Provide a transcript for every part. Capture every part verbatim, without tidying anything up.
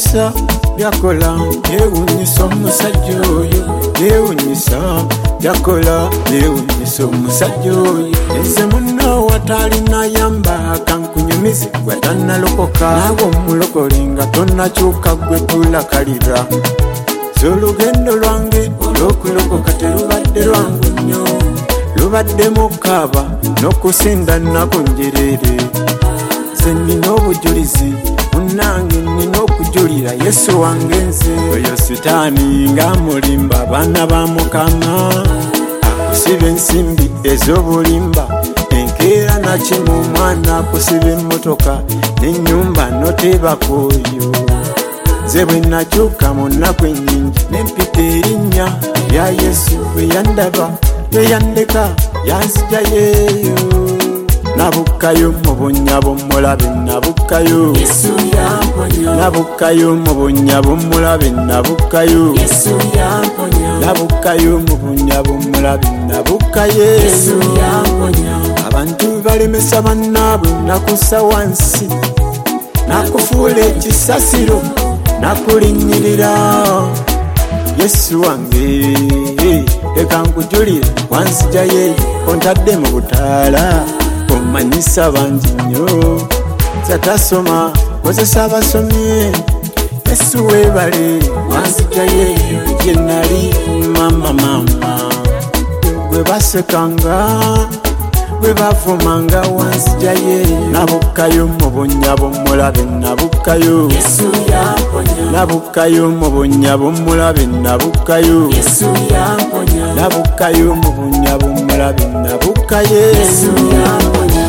yewunyisa byakola yewunyisa omusajja oyo yewunyisa byakola yewunyisa omusajja oyo ese munno watalina yamba kankunyumize gwatanalokoka naawe omulokole nga tonnakyuka gwe tulakalira z'olugendo lwange olw'okulokoka terubadde lwangu nnyo lubadde mukaaba n'okusinda nako njereere ze nnina obujulizi munange nnina okujulira yesu wange nze oyo sitaani nga mulimba abaana ba mukama akusiba ensimbi ez'obulimba enkeera nakimu omwana akusiba emmotoka n'ennyumba noteebakooyo nze bwe nakyuka mu nnaku ennyingi n'empita erinnya lya yesu bwe yandaba bwe yandeka yanzija yeeyo nabukayo mu bunnyabo mulabe nabukayo Yesu yamponya nabukayo mu bunnyabo mulabe nabukayo Yesu yamponya nabukayo mu bunnyabo mulabe nabukayo Yesu yamponya abantu balemesa bannaabwe nakussa wansi nakufuula ekisasiro nakulinnyirira yesu wange leka nkujulire wanzijaye ontadde mu butaala omanyisa bangi nnyo zatasoma kozesa abasomye yesu weebale wanzijayeeyo gye nali mama mama gwe basekanga gwe bavumanga wanzijayeeyo nabukayo mu bunnyabo mulabe nabukayo Yesu yamponya nabukayo mu bunnyabo mulabe nabukayo Yesu yamponya nabukayo mu bunnyabo mulabe nabukayo Yesu yamponya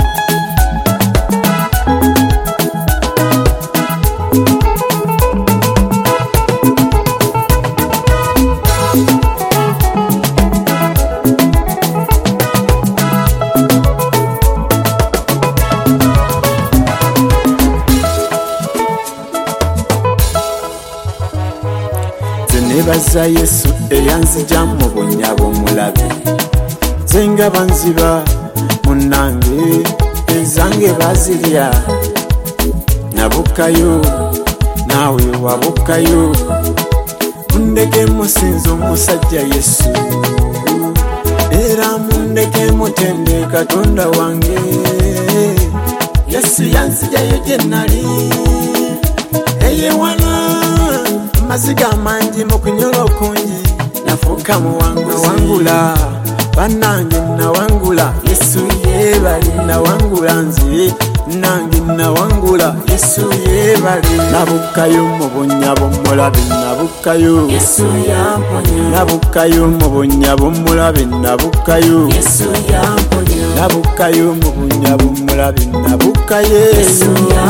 nebaza yesu eyanzija mu bunnyabo mulabe zenga banziba munange ezange bazirya nabukayo naawe wabukayo mundeke musinza omusajja yesu era mundeke mutende katonda wange yesu yanzijayo gye nali eyewala maziga mangi mu kunyola okungi nafuuka muwangula bannange nawangula yesu yeebali nawangula nze nange nawangula yesu yeebali nabukayo mu bunnyabo mulabe nabukayo Yesu yamponya nabukayo mu bunnyabo mulabe nabukayo Yesu yamponya nabukayo mu bunnyabo mulabe nabukayo Yesu yamponya